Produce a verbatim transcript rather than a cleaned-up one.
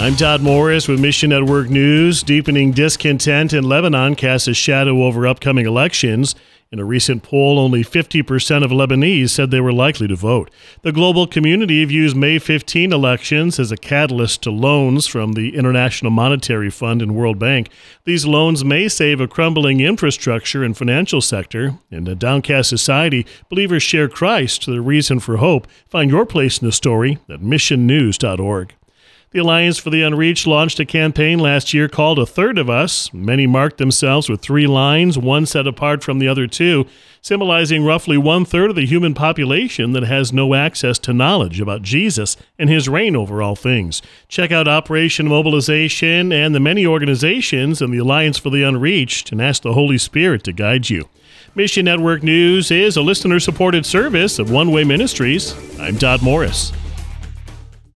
I'm Todd Morris with Mission Network News. Deepening discontent in Lebanon casts a shadow over upcoming elections. In a recent poll, only fifty percent of Lebanese said they were likely to vote. The global community views May fifteenth elections as a catalyst to loans from the International Monetary Fund and World Bank. These loans may save a crumbling infrastructure and financial sector. In a downcast society, believers share Christ, the reason for hope. Find your place in the story at mission news dot org. The Alliance for the Unreached launched a campaign last year called A Third of Us. Many marked themselves with three lines, one set apart from the other two, symbolizing roughly one-third of the human population that has no access to knowledge about Jesus and his reign over all things. Check out Operation Mobilization and the many organizations in the Alliance for the Unreached and ask the Holy Spirit to guide you. Mission Network News is a listener-supported service of One Way Ministries. I'm Todd Morris.